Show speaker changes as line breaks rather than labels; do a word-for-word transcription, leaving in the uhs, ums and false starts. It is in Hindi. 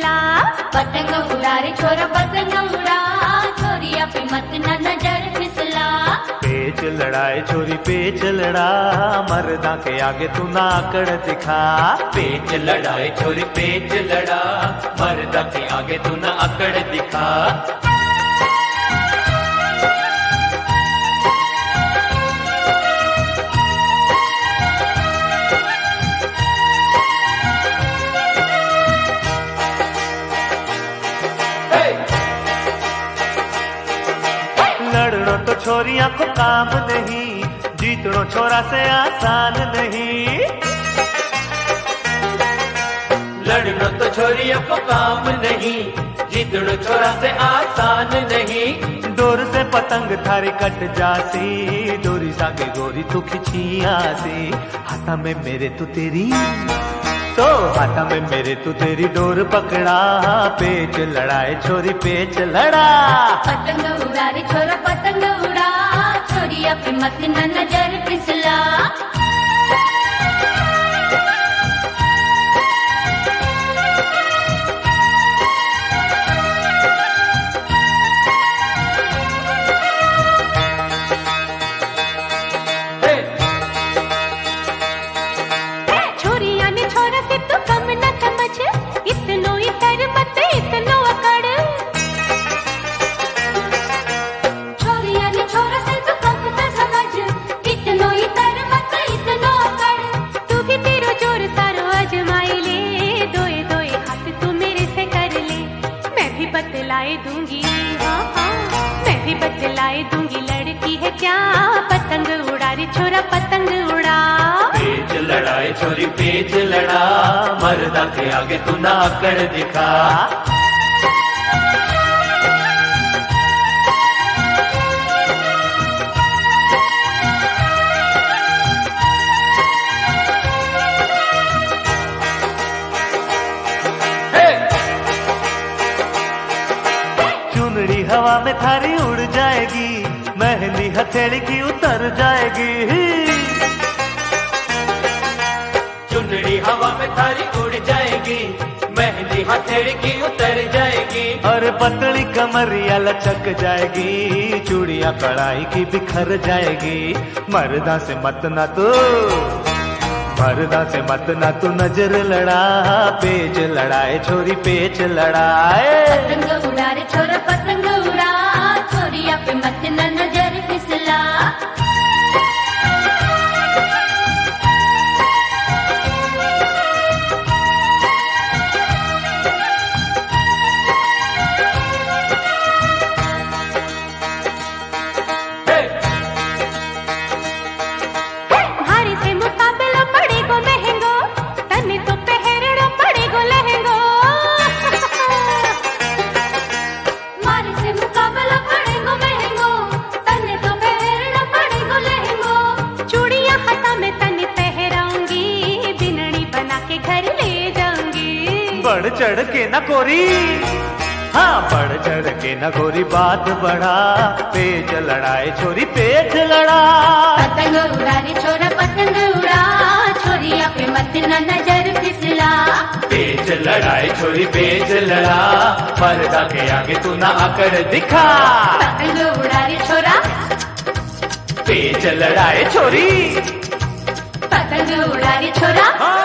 फिसला।
पतंग उड़ा रे छोरा पतंग उड़ा, छोरिया पे मत न नजर फिसला।
पेच लड़ाए छोरी पेच लड़ा, मर्दा के आगे तू ना आकड़ दिखा।
पेच लड़ाए छोरी पेच लड़ा, मर्दा के आगे तू ना अकड़ दिखा।
लड़नो तो छोरियां को काम नहीं, जीतनो छोरा से आसान नहीं।
लड़नो तो छोरियों को काम नहीं, जीतनो छोरा से आसान नहीं।
डोर से पतंग थारी कट जाती, डोरी सागे गोरी तू खिंचियाती। हाथा में मेरे तू तेरी तो हाथा में मेरे तू तेरी डोर पकड़ा, पेच लड़ाए छोरी पेच लड़ा।
पतंग उड़ा रे छोरा पतंग उड़ा, छोरिया पे मत न नजर फिसला।
छोरिया ने छोरा से तू कम न समझ, इतनो इतर मत इतनो अकड़।
छोरिया ने छोरा से तू कम न समझ, इतनो इतर मत इतनो अकड़।
तू भी तेरो जोर सारो आजमाई ले, दोए दोए हाथ तू मेरे से कर ले। मैं भी बतलाए दूंगी, हाँ हाँ मैं भी बतलाए दूंगी, लड़की है क्या पतंग उड़ा रे छोरा पतंग उड़ा।
पेच लड़ाए छोरी पेच लड़ा, मर्दा के आगे तू ना अकड़ दिखा।
चुनरी हवा में थारी उड़ जाएगी, मेहंदी हथेली की उतर जाएगी।
चुनरी हवा में थारी उड़ जाएगी, मेहंदी हथेली की उतर जाएगी।
और पतली कमरिया लचक जाएगी, चूड़ियां कढ़ाई की बिखर जाएगी। मर्दा से मत ना तू मर्दा से मत ना तू नजर लड़ा, पेच लड़ाए छोरी पेच लड़ाए।
पतंग उड़ा रे छोरा पतंग उड़ा, छोरिया पे मत न नजर फिसला।
भारी से मुकाबला पड़ेगो महंगो, तने तो पहरड़ो पड़ेगो लहंगो।
मारे से मुकाबला पड़ेगो महंगो, तने तो पहनना पड़ेगो लहंगो।
चूड़ियां हाथा में तने पहराऊंगी, बिनड़ी बना के घर ले जाऊंगी।
बढ़ चढ़ के न कोरी, हाँ बढ़ चढ़ के न गोरी बात बढ़ा, पेच लड़ाए छोरी पेच लड़ा।
पतंग उड़ा रे छोरा पतंग उड़ा, छोरिया पे मत न नजर फिसला।
पेच लड़ाए छोरी पेच लड़ा, मर्दा के आगे तू ना अकड़ दिखा।
पतंग उड़ा रे छोरा
पेच लड़ाए छोरी
पतंग उड़ा रे छोरा।